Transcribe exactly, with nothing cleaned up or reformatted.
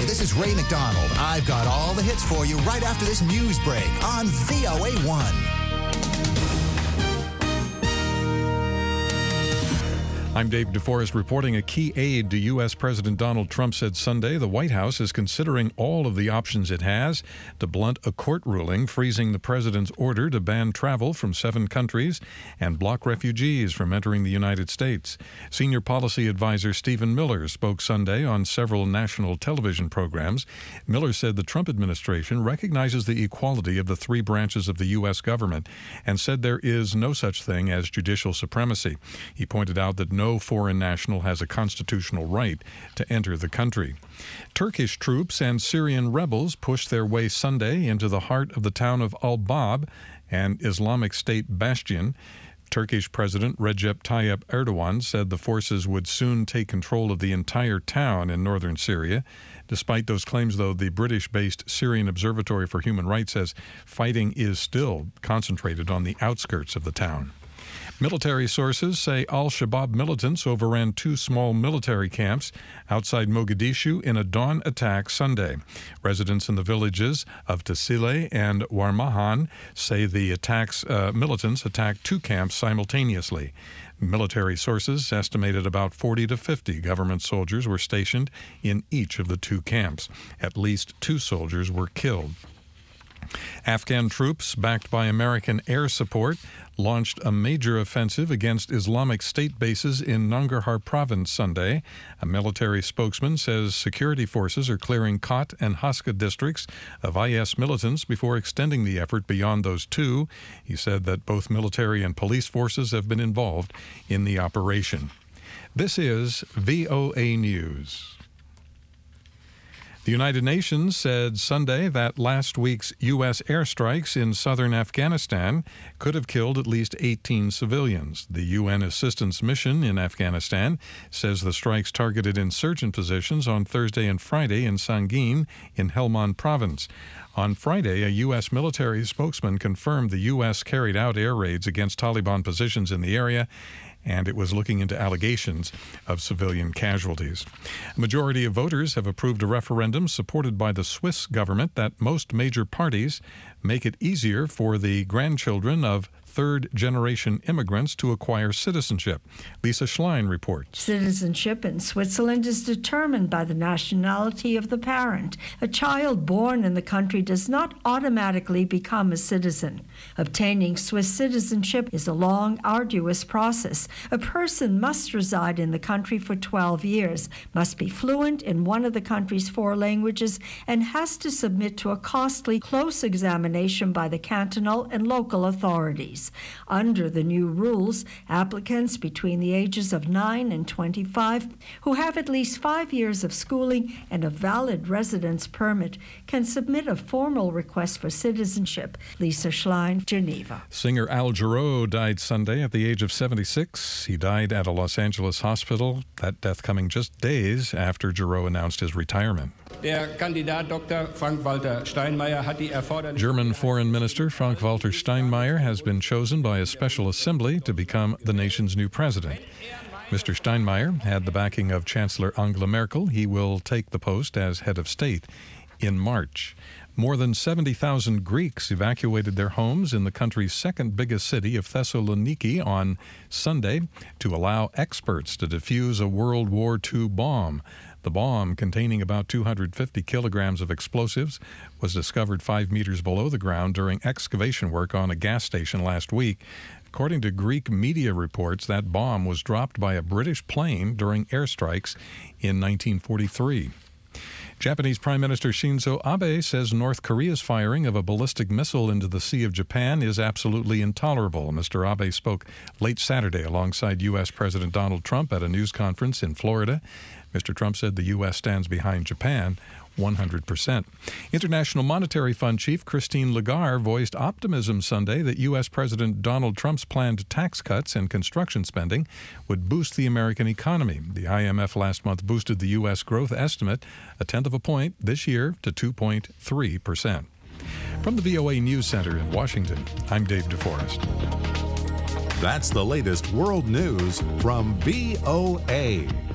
Hi, this is Ray McDonald. I've got all the hits for you right after this news break on V O A one. I'm Dave DeForest reporting. A key aide to U S. President Donald Trump said Sunday the White House is considering all of the options it has to blunt a court ruling freezing the president's order to ban travel from seven countries and block refugees from entering the United States. Senior policy advisor Stephen Miller spoke Sunday on several national television programs. Miller said the Trump administration recognizes the equality of the three branches of the U S government and said there is no such thing as judicial supremacy. He pointed out that no No foreign national has a constitutional right to enter the country. Turkish troops and Syrian rebels pushed their way Sunday into the heart of the town of Al-Bab, an Islamic State bastion. Turkish President Recep Tayyip Erdogan said the forces would soon take control of the entire town in northern Syria. Despite those claims, though, the British-based Syrian Observatory for Human Rights says fighting is still concentrated on the outskirts of the town. Military sources say al-Shabaab militants overran two small military camps outside Mogadishu in a dawn attack Sunday. Residents in the villages of Tassile and Warmahan say the attacks, uh, militants attacked two camps simultaneously. Military sources estimated about forty to fifty government soldiers were stationed in each of the two camps. At least two soldiers were killed. Afghan troops, backed by American air support, launched a major offensive against Islamic State bases in Nangarhar province Sunday. A military spokesman says security forces are clearing Khat and Haska districts of I S militants before extending the effort beyond those two. He said that both military and police forces have been involved in the operation. This is V O A News. The United Nations said Sunday that last week's U S airstrikes in southern Afghanistan could have killed at least eighteen civilians. The U N assistance mission in Afghanistan says the strikes targeted insurgent positions on Thursday and Friday in Sangin in Helmand province. On Friday, a U S military spokesman confirmed the U S carried out air raids against Taliban positions in the area, and it was looking into allegations of civilian casualties. A majority of voters have approved a referendum supported by the Swiss government that most major parties make it easier for the grandchildren of third-generation immigrants to acquire citizenship. Lisa Schlein reports. Citizenship in Switzerland is determined by the nationality of the parent. A child born in the country does not automatically become a citizen. Obtaining Swiss citizenship is a long, arduous process. A person must reside in the country for twelve years, must be fluent in one of the country's four languages, and has to submit to a costly, close examination by the cantonal and local authorities. Under the new rules, applicants between the ages of nine and twenty-five who have at least five years of schooling and a valid residence permit can submit a formal request for citizenship. Lisa Schlein, Geneva. Singer Al Jarreau died Sunday at the age of seventy-six. He died at a Los Angeles hospital, that death coming just days after Jarreau announced his retirement. Der Kandidat Doctor Frank-Walter Steinmeier hat die erforderliche... German Foreign Minister Frank-Walter Steinmeier has been chosen by a special assembly to become the nation's new president. Mister Steinmeier had the backing of Chancellor Angela Merkel. He will take the post as head of state in March. More than seventy thousand Greeks evacuated their homes in the country's second biggest city of Thessaloniki on Sunday to allow experts to defuse a World War Two bomb. The bomb, containing about two hundred fifty kilograms of explosives, was discovered five meters below the ground during excavation work on a gas station last week. According to Greek media reports, that bomb was dropped by a British plane during airstrikes in nineteen forty-three. Japanese Prime Minister Shinzo Abe says North Korea's firing of a ballistic missile into the Sea of Japan is absolutely intolerable. Mister Abe spoke late Saturday alongside U S. President Donald Trump at a news conference in Florida. Mister Trump said the U S stands behind Japan one hundred percent. International Monetary Fund Chief Christine Lagarde voiced optimism Sunday that U S. President Donald Trump's planned tax cuts and construction spending would boost the American economy. The I M F last month boosted the U S growth estimate a tenth of a point this year to two point three percent. From the V O A News Center in Washington, I'm Dave DeForest. That's the latest world news from V O A.